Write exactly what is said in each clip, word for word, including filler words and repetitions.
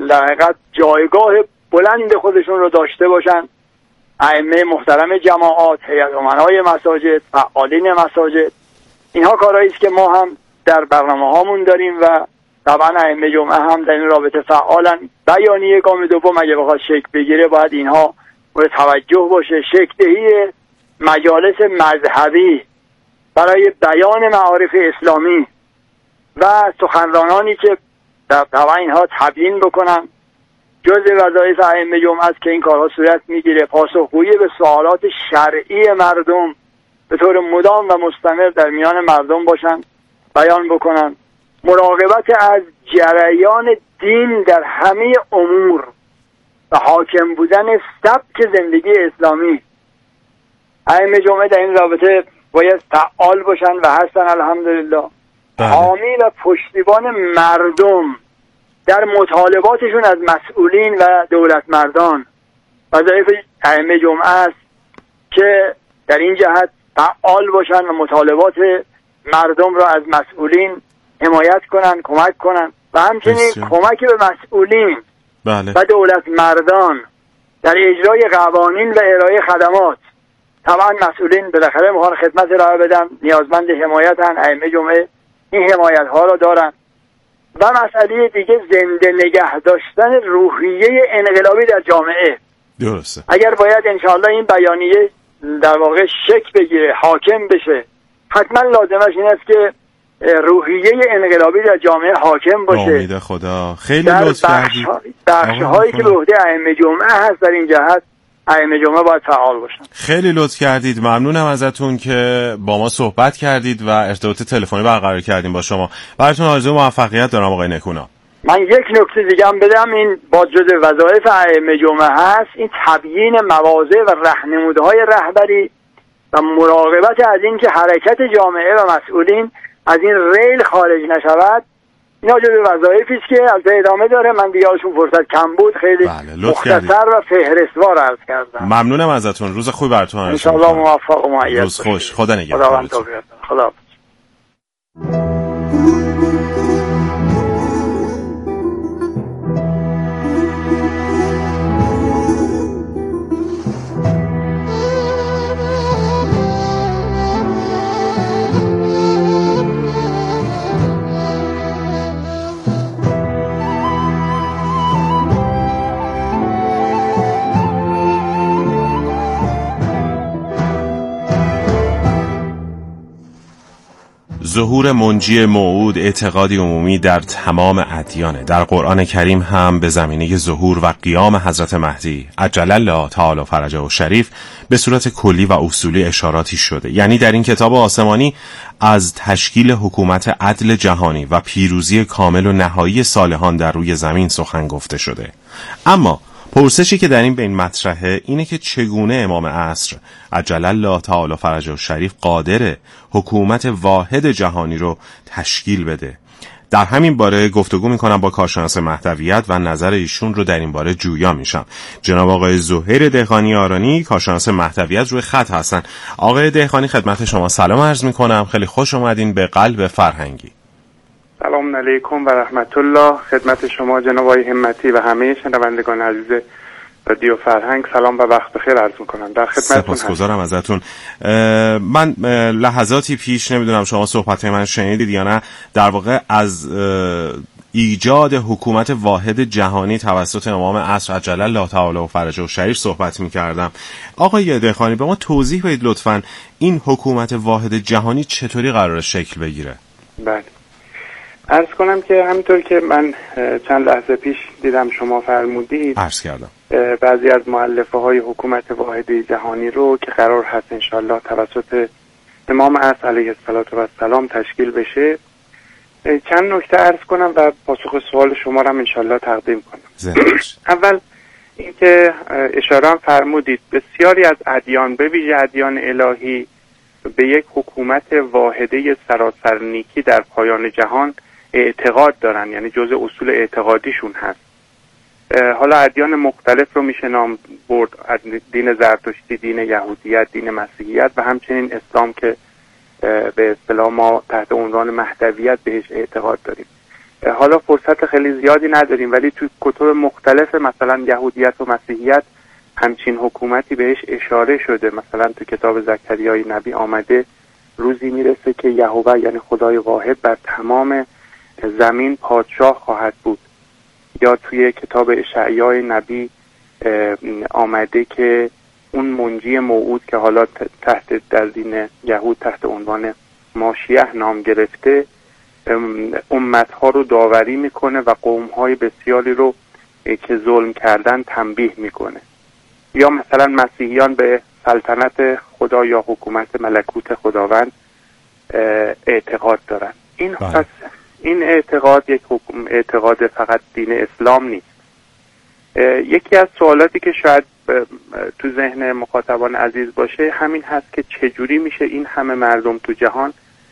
در حقیقت جایگاه بلند خودشون رو داشته باشن. ائمه محترم جماعات، هیئت امنای مساجد، فعالین مساجد، اینها کارهایی است که ما هم در برنامه هامون داریم و طبعا ائمه جمعه هم در این رابطه فعالن. بیانیه گام دوم اگه بخواد شکل بگیره باید اینها مورد توجه باشه. شکل دهی مجالس مذهبی برای بیان معارف اسلامی و سخنرانانی که طبعا اینها تبیین بکنن جزء وظایف ائمه جمعه است که این کارها صورت میگیره. پاسخگویی به سوالات شرعی مردم به طور مدام و مستمر در میان مردم باشن، بیان بکنن. مراقبت از جریان دین در همه امور و حاکم بودن سبک زندگی اسلامی. ائمه جمعه در این رابطه باید فعال باشن و هستن الحمدلله. حامی و پشتیبان مردم در مطالباتشون از مسئولین و دولت مردان وظایف ائمه جمعه است که در این جهت فعال باشن و مطالبات مردم را از مسئولین حمایت کنن، کمک کنن و همچنین کمک به مسئولین بله. و دولت مردان در اجرای قوانین و ارائه خدمات. طبعا مسئولین بالاخره میخوان خدمت ارائه بدن، نیازمند حمایتن، ائمه جمعه این حمایت ها را دارن. و مسئله دیگه زنده نگه داشتن روحیه انقلابی در جامعه. درسته. اگر باید انشاءالله این بیانیه در واقع شکل بگیره، حاکم بشه، حتما لازمش این است که روحیه انقلابی در جامعه حاکم باشه. امید خدا. خیلی لطف کردید. بخش هایی که به عهده ائمه جمعه هست در این جهت ائمه جمعه باید فعال باشن. خیلی لطف کردید. ممنونم ازتون که با ما صحبت کردید و ارتباط تلفنی برقرار کردیم با شما. براتون آرزوی موفقیت دارم آقای نکونا. من یک نکته دیگه هم بدم، این با جزء وظایف ائمه جمعه هست این تبیین مواضع و راهنمودهای رهبری و مراقبت از این که حرکت جامعه و مسئولین از این ریل خارج نشود. اینا جزء وظایفی است که البته ادامه داره. من دیگه ازشون فرصت کم بود، خیلی بله، مختصر و فهرستوار عرض کردم. ممنونم ازتون. روز خوبی براتون آرزو می‌کنم. ان شاء الله موفق و مؤید. روز خوش. خدا نگهدارتون. خدا. ظهور منجی موعود اعتقادی عمومی در تمام ادیانه. در قرآن کریم هم به زمینه ظهور و قیام حضرت مهدی عجل الله تعالی فرجه و شریف به صورت کلی و اصولی اشاراتی شده. یعنی در این کتاب آسمانی از تشکیل حکومت عدل جهانی و پیروزی کامل و نهایی صالحان در روی زمین سخن گفته شده. اما پرسشی که در این بین مطرحه اینه که چگونه امام عصر عجل الله تعالی فرجه و شریف قادره حکومت واحد جهانی رو تشکیل بده. در همین باره گفتگو میکنم با کارشناس مهدویت و نظر ایشون رو در این باره جویا میشم. جناب آقای زهیر دهقانی آرانی کارشناس مهدویت روی خط هستن. آقای دهقانی خدمت شما سلام عرض میکنم. خیلی خوش اومدین به قلب فرهنگی. سلام علیکم و رحمت الله. خدمت شما جناب آقای همتی و همه شنوندگان عزیز رادیو فرهنگ سلام و وقت بخیر عرض میکنم. در خدمتتون هستم. سپاسگزارم ازتون. من لحظاتی پیش نمیدونم شما صحبت من شنیدید یا نه، در واقع از ایجاد حکومت واحد جهانی توسط امام عصر عجل الله تعالی و فرجه و شریف صحبت میکردم. آقای دهقانی به ما توضیح بدید لطفاً این حکومت واحد جهانی چطوری قراره شکل بگیره؟ بله، عرض کنم که همینطور که من چند لحظه پیش دیدم شما فرمودید، عرض کردم بعضی از مؤلفه های حکومت واحد جهانی رو که قرار هست انشالله توسط امام عصر علیه السلام تشکیل بشه، چند نکته عرض کنم و پاسخ سوال شما رو هم انشالله تقدیم کنم. اول اینکه اشاره هم فرمودید بسیاری از ادیان به ویژه ادیان الهی به یک حکومت واحده سراسر نیکی در پایان جهان اعتقاد دارن، یعنی جزء اصول اعتقادیشون هست. حالا ادیان مختلف رو میشه نام برد، دین زرتشتی، دین یهودیت، دین مسیحیت و همچنین اسلام که به اصطلاح ما تحت عنوان مهدویت بهش اعتقاد داریم. حالا فرصت خیلی زیادی نداریم، ولی توی کتب مختلف مثلا یهودیت و مسیحیت همچین حکومتی بهش اشاره شده. مثلا تو کتاب زکریای نبی آمده روزی میرسه که یهوه یعنی خدای واحد بر تمام زمین پادشاه خواهد بود. یا توی کتاب اشعیای نبی آمده که اون منجی موعود که حالا تحت در دین یهود تحت عنوان ماشیح نام گرفته، امتها رو داوری میکنه و قومهای بسیاری رو که ظلم کردن تنبیه میکنه. یا مثلا مسیحیان به سلطنت خدا یا حکومت ملکوت خداوند اعتقاد دارن. این پس این اعتقاد یک حکم اعتقاد فقط دین اسلام نیست. یکی از سوالاتی که شاید تو ذهن مخاطبان عزیز باشه همین هست که چجوری میشه این همه مردم تو جهان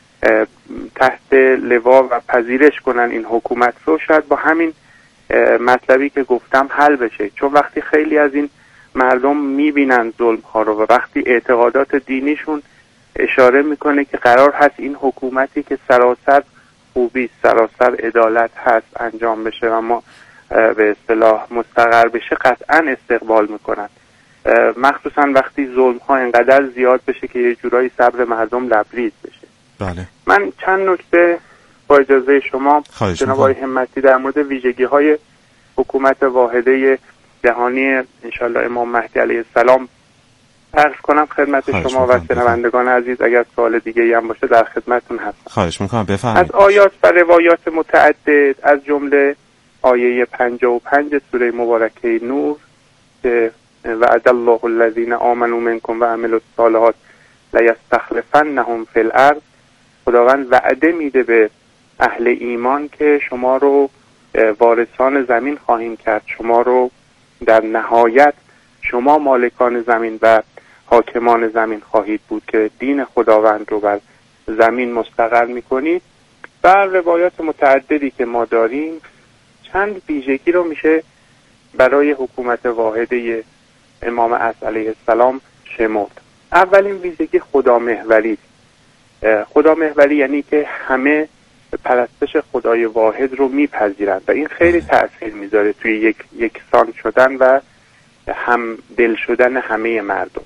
تحت لوا و پذیرش کنن این حکومت رو. شاید با همین مطلبی که گفتم حل بشه، چون وقتی خیلی از این مردم میبینن ظلم ها رو و وقتی اعتقادات دینیشون اشاره میکنه که قرار هست این حکومتی که سراسر خوبی سراسر عدالت هست انجام بشه و ما به اصطلاح مستقر بشه، قطعا استقبال میکنن، مخصوصا وقتی ظلم ها اینقدر زیاد بشه که یه جورایی صبر مردم لبریز بشه. بله. من چند نکته با اجازه شما جناب آقای همتی در مورد ویژگی های حکومت واحده جهانی انشالله امام مهدی علیه السلام عرض کنم خدمت شما و شنوندگان عزیز. اگر سوال دیگه‌ای هم باشه در خدمتتون هستم. خواهش میکنم بفرمایید. از آیات و روایات متعدد از جمله آیه پنجاه و پنج سوره مبارکه نور که وعد الله الذین آمنوا منکم و عملوا الصالحات لیستخلفنهم فی الارض، خداوند وعده میده به اهل ایمان که شما رو وارثان زمین خواهیم کرد، شما رو در نهایت شما مالکان زمین و حاکمان زمین خواهید بود که دین خداوند رو بر زمین مستقر میکنید. و روایات متعددی که ما داریم چند ویژگی رو میشه برای حکومت واحده امام عصر علیه السلام شمرد. اولین ویژگی خدامحوری. خدامحوری یعنی که همه پرستش خدای واحد رو میپذیرند و این خیلی تأثیر میذاره توی یک یکسان شدن و هم دل شدن همه مردم.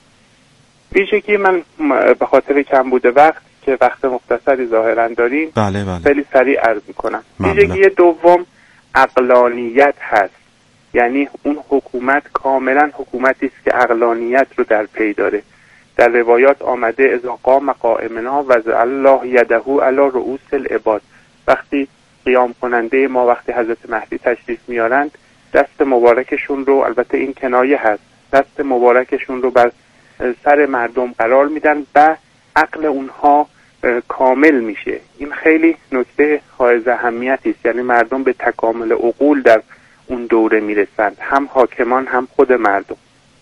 ویژگی من به خاطر کم بوده وقت که وقت مختصری ظاهرا داریم بله بله. خیلی سریع عرض میکنم. ویژگی دوم عقلانیت هست، یعنی اون حکومت کاملا حکومتی است که عقلانیت رو در پی داره. در روایات آمده اذا قام قائمنا وضع الله یده علی رؤوس العباد، وقتی قیام کننده ما وقتی حضرت مهدی تشریف میارند دست مبارکشون رو، البته این کنایه هست، دست مبارکشون رو بر سر مردم قرار میدن و عقل اونها کامل میشه. این خیلی نکته حائز اهمیتی است، یعنی مردم به تکامل عقول در اون دوره میرسند، هم حاکمان هم خود مردم.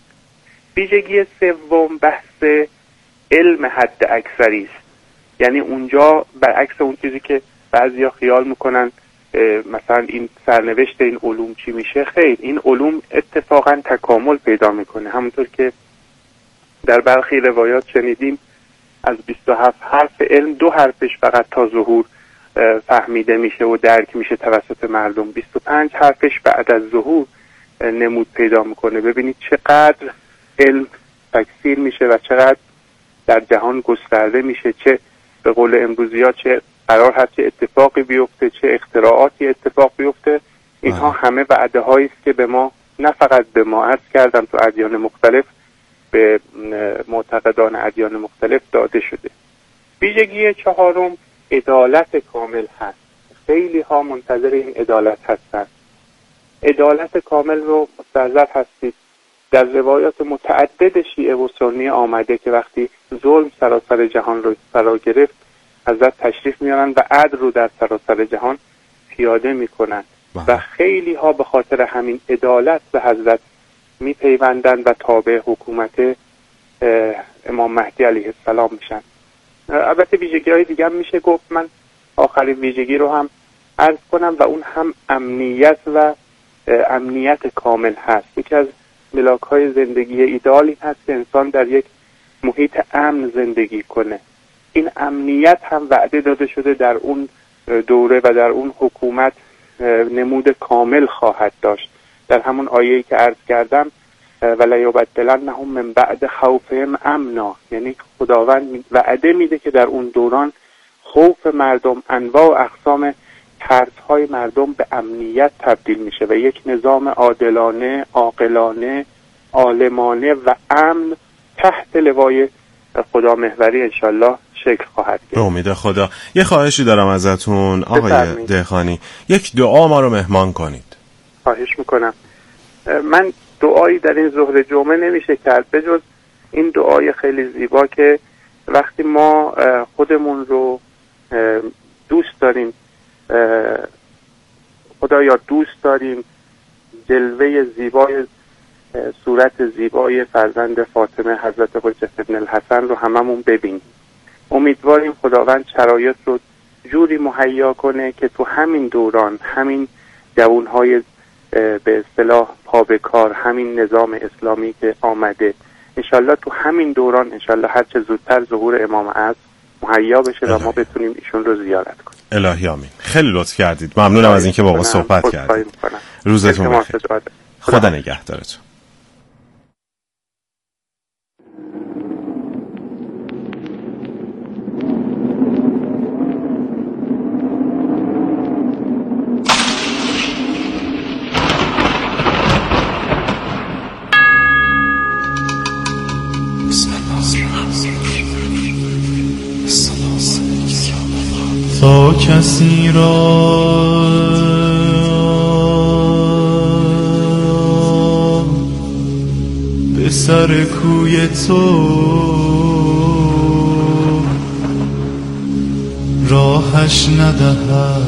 ویژگی سوم بحث علم حد اکثری است، یعنی اونجا برعکس اون چیزی که بعضیا خیال میکنن مثلا این سرنوشت این علوم چی میشه، خیر، این علوم اتفاقا تکامل پیدا میکنه. همونطور که در برخی روایات شنیدیم از بیست و هفت حرف علم دو حرفش فقط تا ظهور فهمیده میشه و درک میشه توسط مردم، بیست و پنج حرفش بعد از ظهور نمود پیدا میکنه. ببینید چقدر علم تکثیر میشه و چقدر در جهان گسترده میشه، چه به قول امروزی ها چه قرار هست چه اتفاقی بیفته، چه اختراعاتی اتفاق بیفته. اینها همه وعده هایی است که به ما، نه فقط به ما، عرض کردم تو ادیان مختلف به معتقدان ادیان مختلف داده شده. ویژگی چهارم عدالت کامل هست. خیلی ها منتظر این عدالت هستند. عدالت کامل رو مستحضر هستید. در روایات متعدد شیعه و سنی آمده که وقتی ظلم سراسر جهان رو فرا گرفت حضرت تشریف میارن و عدل رو در سراسر جهان پیاده میکنن و خیلی ها به خاطر همین عدالت به حضرت میپیوندن و تابع حکومت امام مهدی علیه السلام میشن. البته ویژگی های دیگه هم میشه گفت، من آخرین ویژگی رو هم عرض کنم و اون هم امنیت و امنیت کامل هست. یکی از ملاک های زندگی ایدئالی هست که انسان در یک محیط امن زندگی کنه. این امنیت هم وعده داده شده در اون دوره و در اون حکومت نمود کامل خواهد داشت. در همون آیه‌ای که عرض کردم ولیبدلنهم من بعد خوفهم امنا، یعنی خداوند وعده میده که در اون دوران خوف مردم، انواع و اقسام ترس‌های مردم به امنیت تبدیل میشه و یک نظام عادلانه، عاقلانه، عالمانه و امن تحت لوای خدا محوری انشالله شکل خواهد گرفت. به امید خدا. یه خواهشی دارم ازتون آقای دهقانی، یک دعا ما رو مهمان کنید. خواهش میکنم. من دعایی در این ظهر جمعه نمیشه کرد به جز این دعای خیلی زیبا که وقتی ما خودمون رو دوست داریم، خدایا دوست داریم جلوه زیبای صورت زیبای فرزند فاطمه حضرت حجت ابن الحسن رو هممون ببینیم. امیدواریم خداوند شرایط رو جوری مهیا کنه که تو همین دوران، همین جوانهای به اصطلاح پا به کار، همین نظام اسلامی که آمده، انشالله تو همین دوران انشالله هر چه زودتر ظهور امام عصر مهیا بشه و ما بتونیم ایشون رو زیارت کنیم. الهی آمین. خیلی لطف کردید. ممنونم از اینکه با ما صحبت کردید. روزتون بخیر. خدا نگهدارتون. تا کسی را به سر کوی تو راهش ندهد،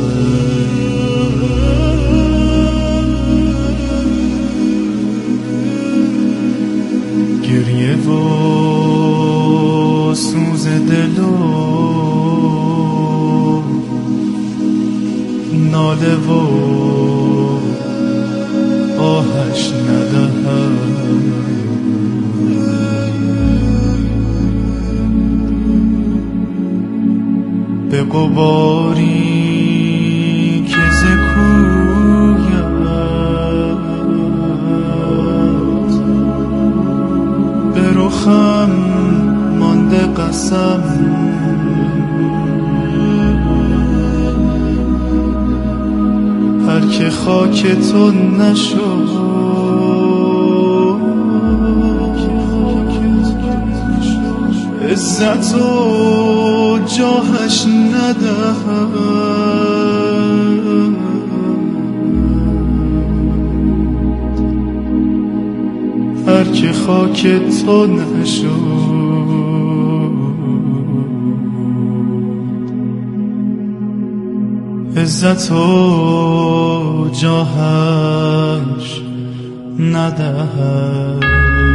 گریه و سوز دل و ناله و آهش ندهد، به غباری که ز کویت به رخم مانده قسم، هر که خاک تو نشد عزت و جاهش ندهد، هر که خاک تو نشد عزت و جاهش ندهد.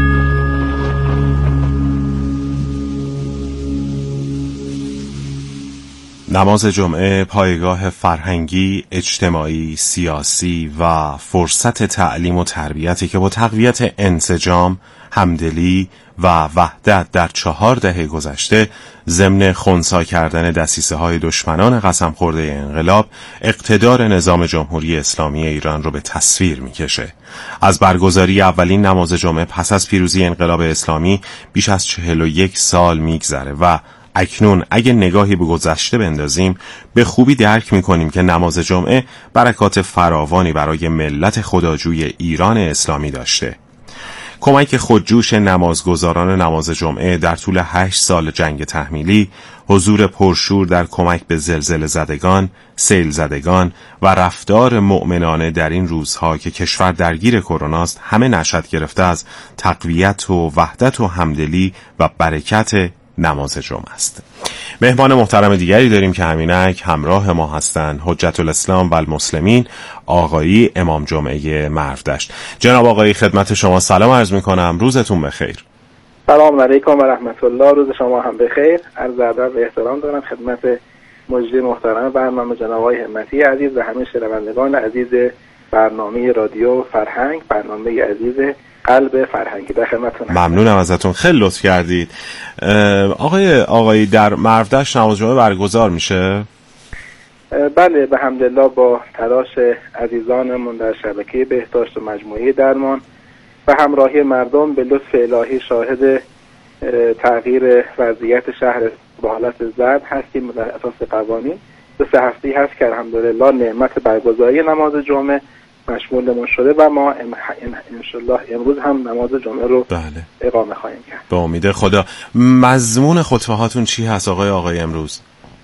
نماز جمعه پایگاه فرهنگی، اجتماعی، سیاسی و فرصت تعلیم و تربیتی که با تقویت انسجام، همدلی و وحدت در چهار دهه گذشته ضمن خنثی کردن دسیسه های دشمنان قسم خورده انقلاب اقتدار نظام جمهوری اسلامی ایران رو به تصویر میکشه. از برگزاری اولین نماز جمعه پس از پیروزی انقلاب اسلامی بیش از چهل و یک سال میگذره و اکنون اگه نگاهی به گذشته بندازیم به خوبی درک میکنیم که نماز جمعه برکات فراوانی برای ملت خداجوی ایران اسلامی داشته. کمک خودجوش نمازگزاران نماز جمعه در طول هشت سال جنگ تحمیلی، حضور پرشور در کمک به زلزله زدگان، سیل زدگان و رفتار مؤمنانه در این روزها که کشور درگیر کروناست همه نشأت گرفته از تقویت و وحدت و همدلی و برکت نماز جمعه است. مهمان محترم دیگری داریم که همینک همراه ما هستند، حجت الاسلام و المسلمین آقایی امام جمعه مرودشت. جناب آقایی خدمت شما سلام عرض میکنم، روزتون بخیر. سلام علیکم و رحمت الله، روز شما هم بخیر. عرض ادب و احترام دارم خدمت مجری محترم برنامه جناب آقای همتی عزیز و همه شنوندگان عزیز برنامه رادیو فرهنگ، برنامه عزیز قلب فرهنگی. در خدمتتون. ممنونم ازتون، خیلی لطف کردید. آقای آقایی در مرودشت نماز جمعه برگزار میشه؟ بله، به حمدالله با تلاش عزیزانمون در شبکه بهداشت و مجموعه درمان و همراهی مردم به لطف الهی شاهد تغییر وضعیت شهر به حالت زرد هستیم. در اساس قوانین دو سه هفته هست که الحمدلله نعمت برگزاری نماز جمعه مشمولمون شده و ما انشالله امروز هم نماز جمعه رو بله. اقامه خواهیم کرد به امید خدا. مضمون خطبه هاتون چی هست آقای آقای امروز؟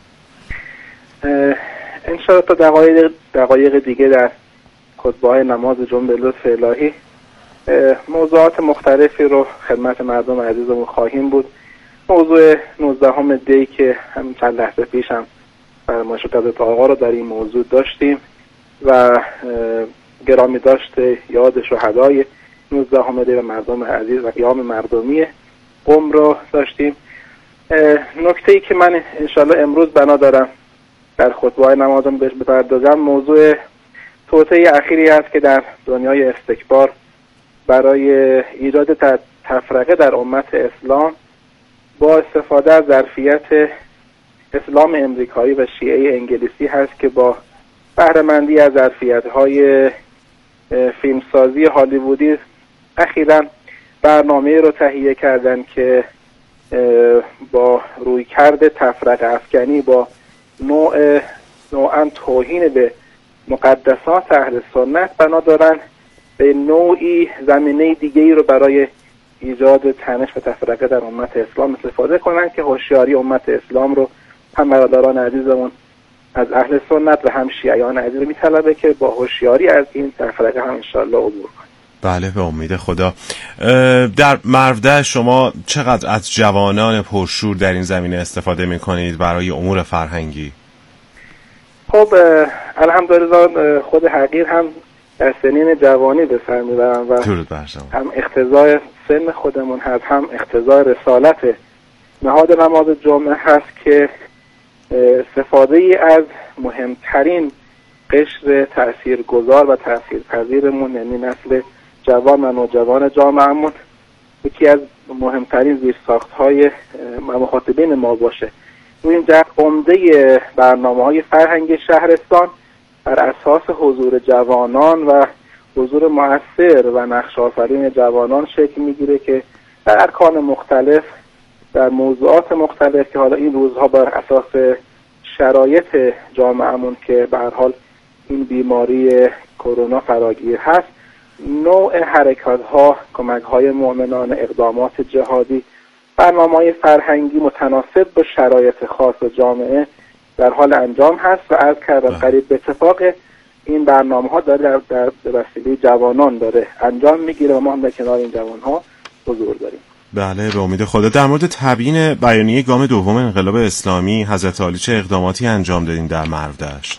انشالله تا دقایق دقایق دیگه در خطبه های نماز جمعه به لطف الهی موضوعات مختلفی رو خدمت مردم عزیزمون خواهیم بود. موضوع نوزدهم دی که همین چند لحظه پیش هم فرمایش حضرت آقا رو در این موضوع داشتیم و گرامی داشته یاد شهدای نوزدهم دی و مردم عزیز و قیام مردمی قم رو داشتیم. نکته‌ای که من انشالله امروز بنا دارم در خطبه نمازم بهش بپردازم موضوع توطئه اخیری است که در دنیای استکبار برای ایجاد تفرقه در امت اسلام با استفاده از ظرفیت اسلام امریکایی و شیعه انگلیسی هست که با بهره‌مندی از ظرفیت‌های فیلمسازی هالیوودی اخیراً برنامه رو تهیه کردن که با رویکرد تفرقه افکنی با نوع نوعاً توهین به مقدسات اهل سنت بنا دارن به نوعی زمینه دیگه‌ای رو برای ایجاد تنش و تفرقه در امت اسلام استفاده کنن که هوشیاری امت اسلام رو هم برادران عزیزمون از اهل سنت و هم شیعیان عزیز رو میطلبه که با هوشیاری از این تفرقه هم انشالله عبور کنن. بله به امید خدا. در مرودشت شما چقدر از جوانان پرشور در این زمینه استفاده میکنید برای امور فرهنگی؟ خب الحمدلله خود حقیر هم در سنین جوانی به سر میبرم و هم اقتضای سن خودمون هست هم اقتضای رسالت نهاد نماز جمعه هست که استفاده ای از مهمترین قشر تأثیرگذار و تأثیرپذیرمون یعنی نسل جوان و نوجوان جامعهمون یکی از مهمترین زیرساخت‌های مخاطبین ما باشه. این جهت عمده برنامه‌های فرهنگ شهرستان بر اساس حضور جوانان و حضور مؤثر و نقش آفرین جوانان شکل میگیره که در ارکان مختلف در موضوعات مختلف که حالا این روزها بر اساس شرایط جامعهمون که به هر حال این بیماری کرونا فراگیر هست نوع حرکات‌ها، کمک‌های مؤمنان، اقدامات جهادی، برنامه‌های فرهنگی متناسب با شرایط خاص جامعه در حال انجام هست و از کردم قریب به اتفاق این برنامه‌ها داره در, در وسیله جوانان داره انجام میگیره و ما هم در کنار این جوان‌ها حضور داریم. بله به امید خدا. در مورد تبیین بیانیه گام دوم انقلاب اسلامی حضرت عالی چه اقداماتی انجام دادین در مرودشت؟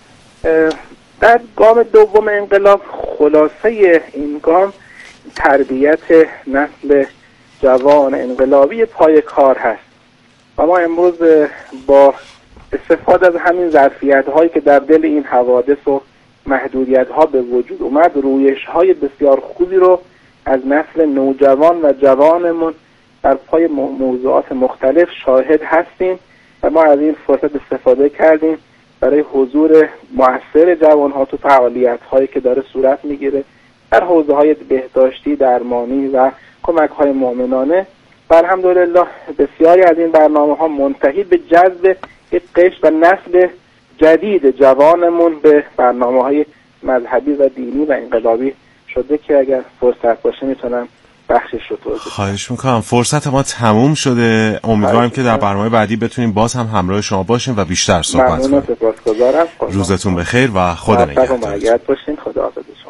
در گام دوم انقلاب خلاصه این گام تربیت نسل جوان انقلابی پای کار هست و ما امروز با استفاده از همین ظرفیت هایی که در دل این حوادث و محدودیت ها به وجود اومد رویش های بسیار خوبی رو از نسل نوجوان و جوانمون در پای موضوعات مختلف شاهد هستیم و ما از این فرصت استفاده کردیم برای حضور مؤثر جوان ها تو فعالیت هایی که داره صورت میگیره در حوزه های بهداشتی، درمانی و کمک های مؤمنانه و الحمدلله بسیاری از این برنامه ها منتهی به جذب یک قشر و نسل جدید جوانمون به برنامه های مذهبی و دینی و انقلابی شده که اگر فرصت باشه میتونم بخشش رو توضیح بدم. خواهش میکنم. فرصت ما تموم شده. امیدوارم که در برنامه بعدی بتونیم باز هم همراه شما باشیم و بیشتر صحبت کنیم. ممنون، سپاسگزارم. روزتون بخیر و خدا نگهدار. باشین. خدا حافظ شما.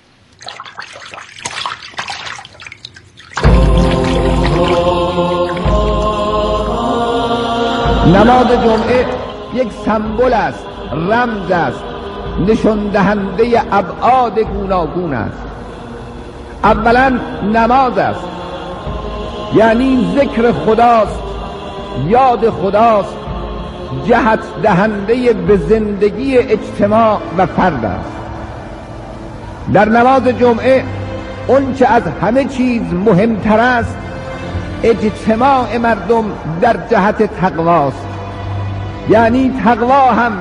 نماز جمعه یک سمبل است، رمز است، نشان دهنده ابعاد گوناگون است. اولا نماز است، یعنی ذکر خداست، یاد خداست، جهت دهنده به زندگی اجتماع و فرد است. در نماز جمعه اون چه از همه چیز مهمتر است اجتماع مردم در جهت تقواست، یعنی تقوا هم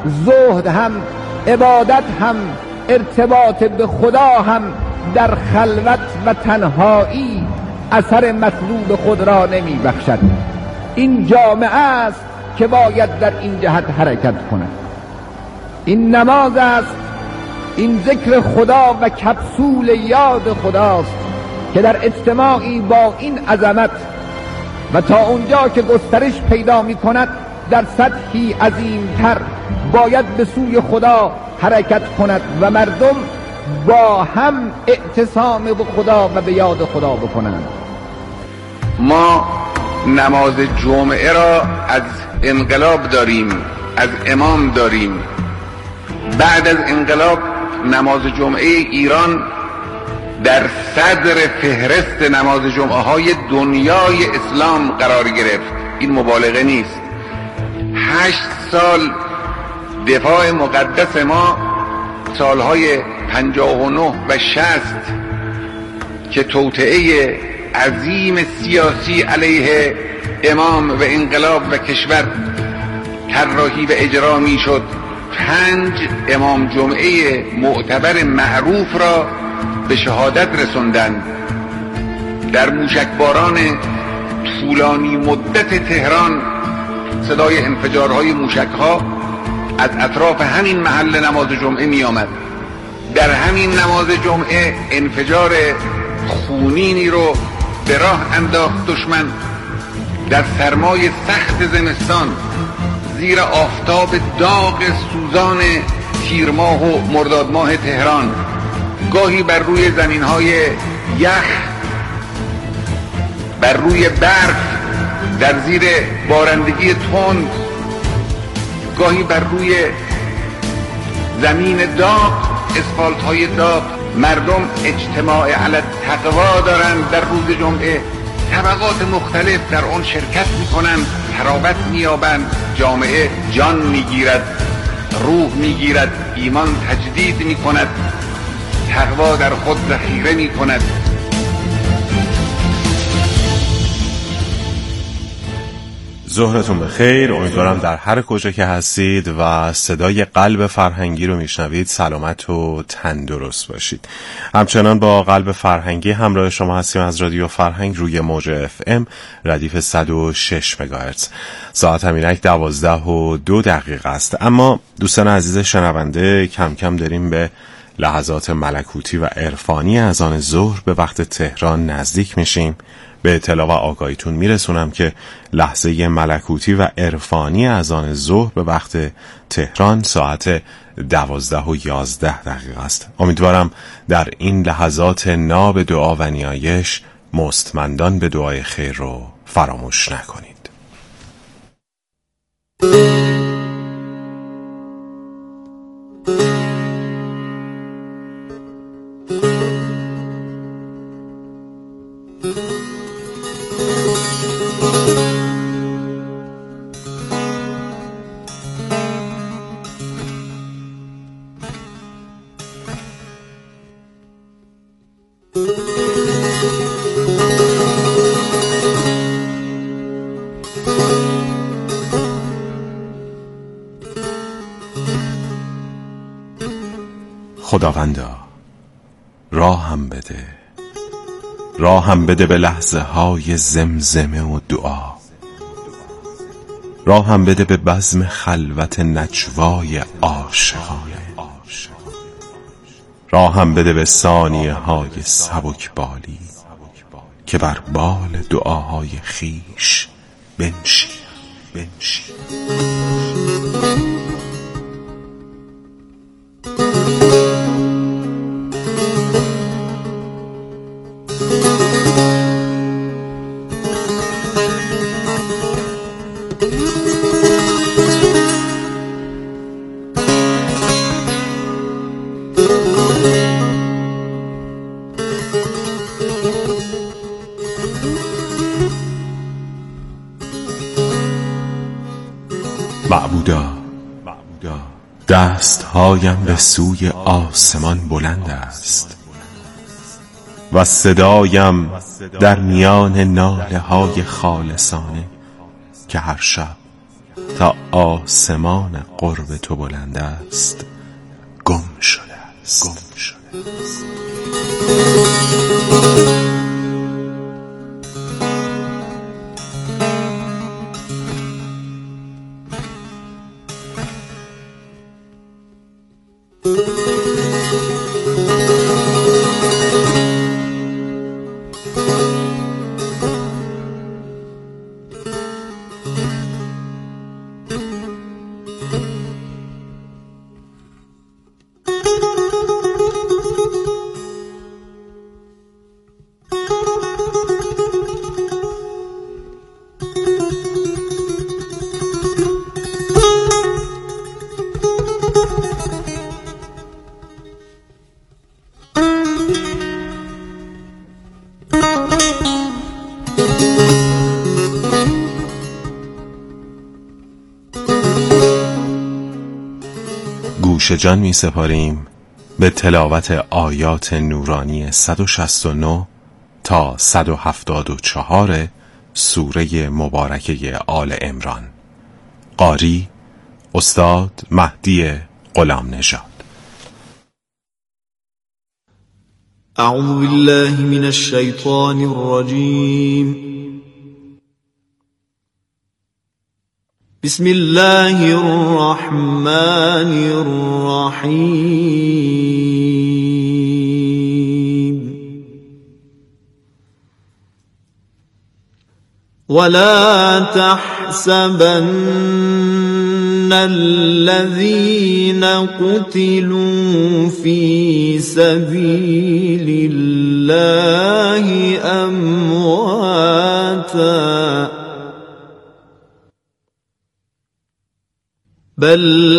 زهد هم، عبادت هم، ارتباط به خدا هم در خلوت و تنهایی اثر مطلوب خود را نمی بخشد. این جامعه است که باید در این جهت حرکت کند. این نماز است، این ذکر خدا و کپسول یاد خداست که در اجتماعی با این عظمت و تا اونجا که گسترش پیدا می کند در سطحی عظیمتر باید به سوی خدا حرکت کند و مردم با هم اعتصام به خدا و به یاد خدا بکنند. ما نماز جمعه را از انقلاب داریم، از امام داریم. بعد از انقلاب نماز جمعه ایران در صدر فهرست نماز جمعه های دنیای اسلام قرار گرفت. این مبالغه نیست. هشت سال دفاع مقدس ما، سالهای پنجاه و نه و شصت که توطئه عظیم سیاسی علیه امام و انقلاب و کشور طراحی و اجرا می شد، پنج امام جمعه معتبر معروف را به شهادت رسوندند. در موشکباران طولانی مدت تهران صدای انفجارهای موشکها از اطراف همین محل نماز جمعه می آمد. در همین نماز جمعه انفجار خونینی رو به راه انداخت دشمن. در سرمای سخت زمستان زیر آفتاب داغ سوزان تیر ماه و مرداد ماه تهران، گاهی بر روی زمینهای یخ، بر روی برف، در زیر بارندگی تند، گاهی بر روی زمین داغ، اسفالت های داغ، مردم اجتماع علی التقوا دارند. در روز جمعه طبقات مختلف در آن شرکت میکنند، ترابط مییابند، جامعه جان میگیرد، روح میگیرد، ایمان تجدید میکند، تقوا در خود ذخیره میکند. ظهرتون بخیر. امیدوارم در هر کجا که هستید و صدای قلب فرهنگی رو میشنوید سلامت و تندرست باشید. همچنان با قلب فرهنگی همراه شما هستیم از رادیو فرهنگ روی موج اف ام ردیف صد و شش مگاهرتز. ساعت همینک دوازده و دو دقیقه است. اما دوستان عزیز شنونده، کم کم داریم به لحظات ملکوتی و عرفانی از آن ظهر به وقت تهران نزدیک میشیم. به اطلاع و آگاهیتون میرسونم که لحظه ملکوتی و عرفانی از آن ظهر به وقت تهران ساعت دوازده و یازده دقیقه است. امیدوارم در این لحظات ناب دعا و نیایش مستمندان به دعای خیر رو فراموش نکنید. خداوندا راهم بده، راهم بده به لحظه های زمزمه و دعا، راهم بده به بزم خلوت نجوای عاشقانه، راهم بده به ثانیه های سبک بالی که بر بال دعاهای خیش بنشی بنشی. معبودا دست هایم به سوی آسمان بلند است و صدایم در میان ناله های خالصانه که هر شب تا آسمان قرب تو بلند است گم شده است گم شده است. گوش جان می سپاریم به تلاوت آیات نورانی صد و شصت و نه تا صد و هفتاد و چهار سوره مبارکه آل عمران. قاری استاد مهدی غلام نژاد. اعوذ بالله من الشیطان الرجیم. بسم الله الرحمن الرحيم. ولا تحسبن الذين قتلوا في سبيل الله أمواتا بل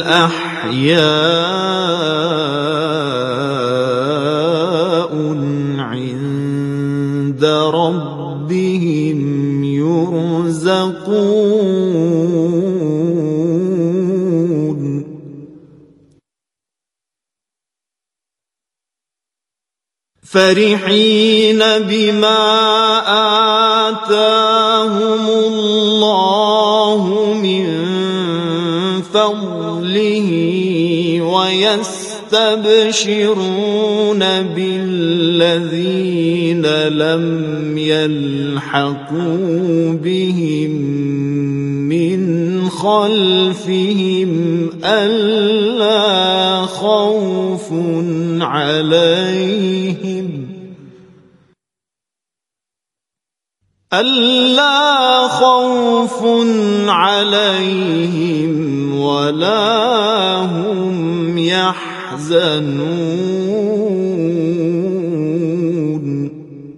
أحياء عند ربهم يرزقون. فرحين بما آتاهم الله من فضله ويستبشرون بالذين لم يلحقوا بهم من خلفهم ألا خوف عليهم ألا خوف عليهم ولا هم يحزنون.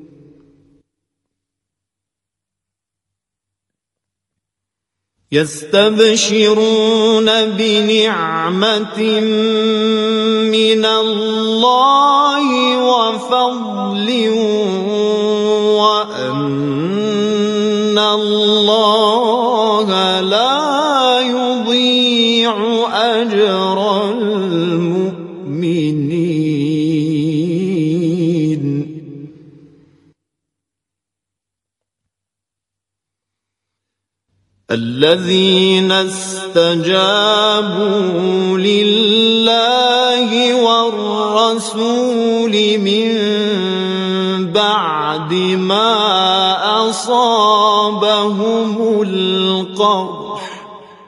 يستبشرون بنعمة من الله وفضل وأن الله لا يضيع أجر المؤمنين. الذين استجابوا لله والرسول من بعد ما أصابهم القرح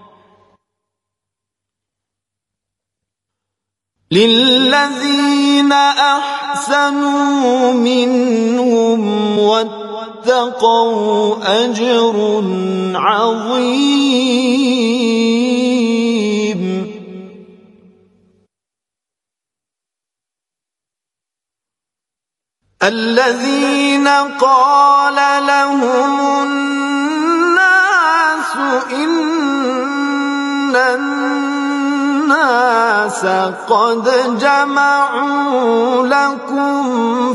للذين أحسنوا منهم واتقوا أجر عظيم. الذين قال لهم الناس إن الناس قد جمعوا لكم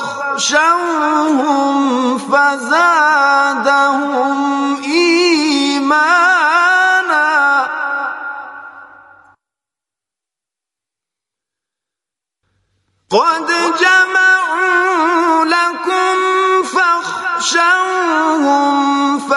فاخشوهم فزادهم إيمانا قد جمعوا لكم فاخشوهم